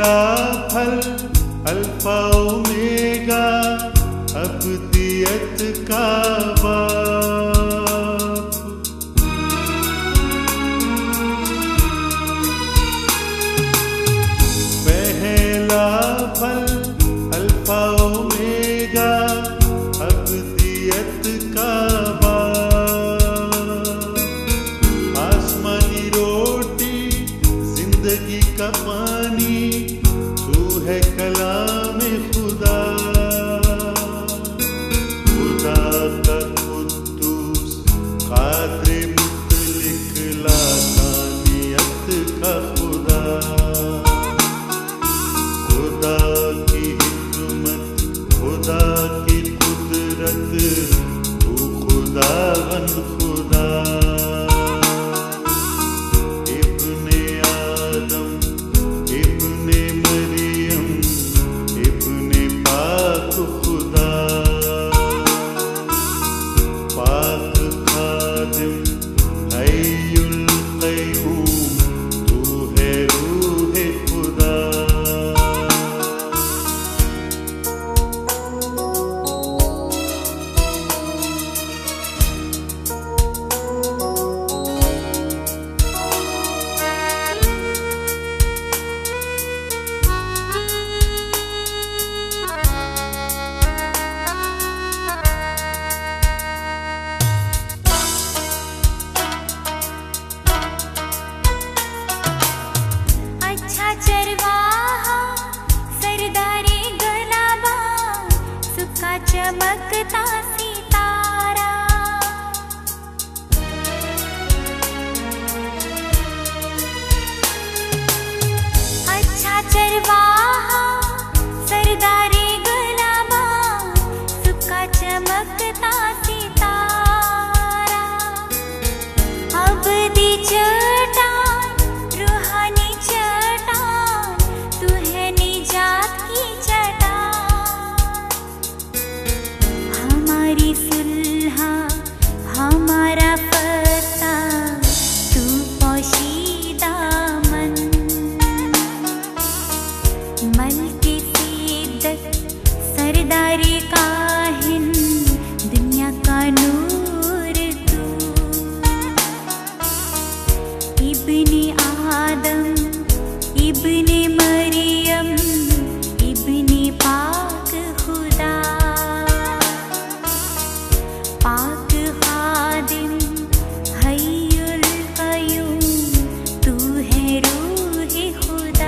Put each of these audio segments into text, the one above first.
पहला फल alpha omega अब्दियत का बाप। पहला फल अल्फा ओमेगा अब्दियत का बाप। आसमानी रोटी जिंदगी का पानी तू है कलाम खुदा। खुदा का कुद्दूस कादरे मुतलिक लासानियत का खुदा। खुदा की हिकमत खुदा की कुदरत तू खुदावन खुदा। इब्ने आदम इब्ने मरियम इब्ने पाक खुदा। पाक खादिम हय्युल क़य्यूम तू है रूहे खुदा। अच्छा चरवाहा सरदारे गलाबा सुखा चमकता सितारा। अच्छा चरवाहा सरदारे गलाबा सुखा चमकता सितारा। अब्दी चट्टान रूहानी चट्टान तू है निजात की चट्टान। हमारी सुलहा हमारा फता तू पोशीदा मन। मल्के सिद्दत सरदारी काहिन दुनिया का नूर तू। इब्ने आदम इब्ने मरियम इब्ने पाक खुदा। पाक खादिम हय्युल क़य्यूम तू है रूहे खुदा।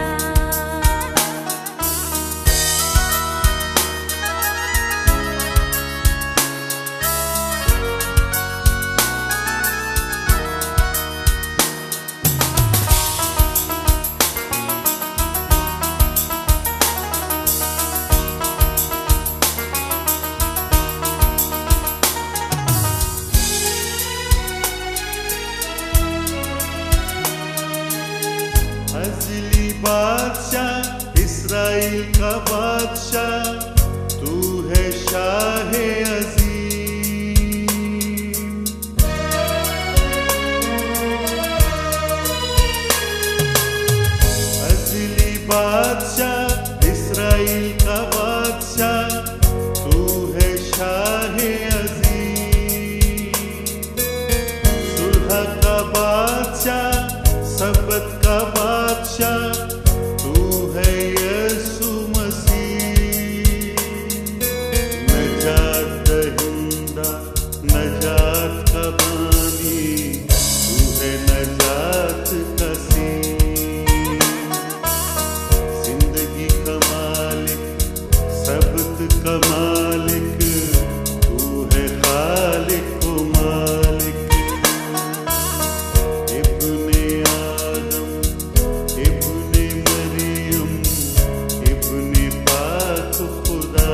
अज़ली बादशाह इस्राइल का बादशाह तू है शाहे अज़ीम। अज़ली बादशाह इस्राइल का बादशाह तू है शाहे अज़ीम। सुलह का बादशाह सबत का बादशाह तू है यीशु मसीह। नजात दहिंदा नजात का बानी तू है नजात का सीन। जिंदगी का मालिक सबत का मालिक तू है खालिक को मालिक। इब्ने आदम इब्ने मरियम इब्ने पाक खुदा।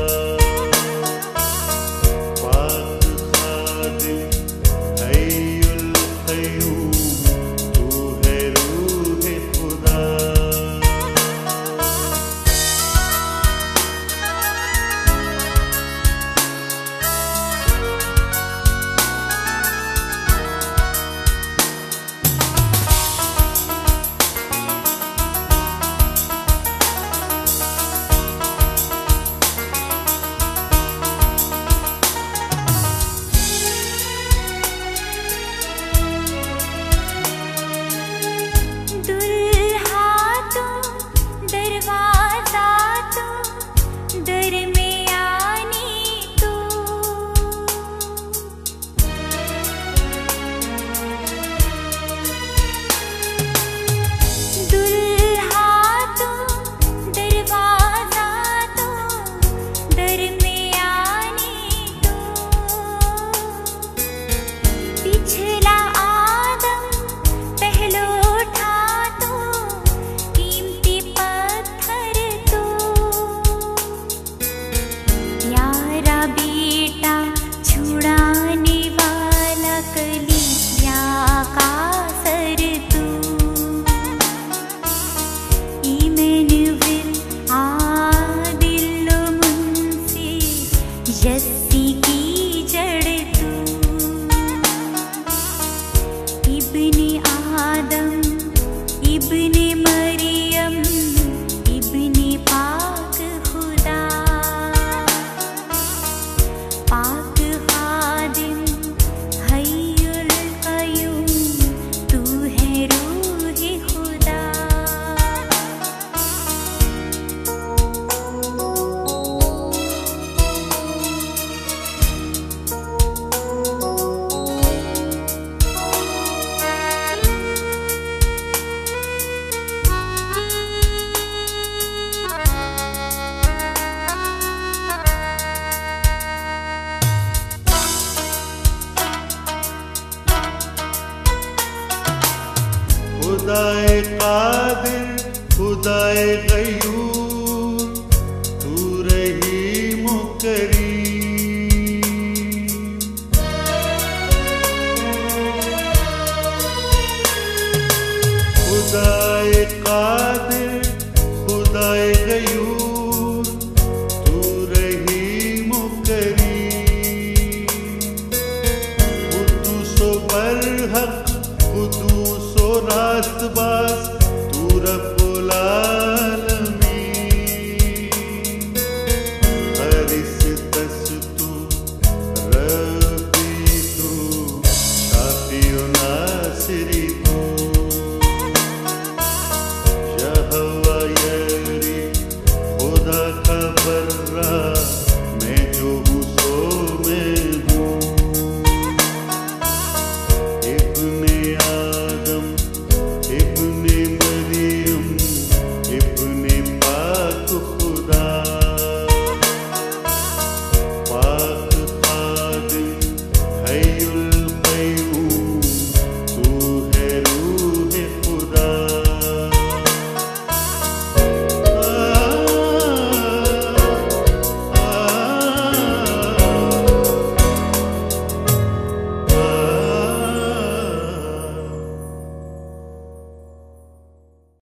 पाक खादिम हय्युल क़य्यूम तू है रूहे खुदा। खुदाए कादिर खुदाए गयूर तू रहीम करीम। खुदाए कादिर खुदाए गयूर तू रहीम करीम। खुदूसो बरहक खुदूसो रास्तबा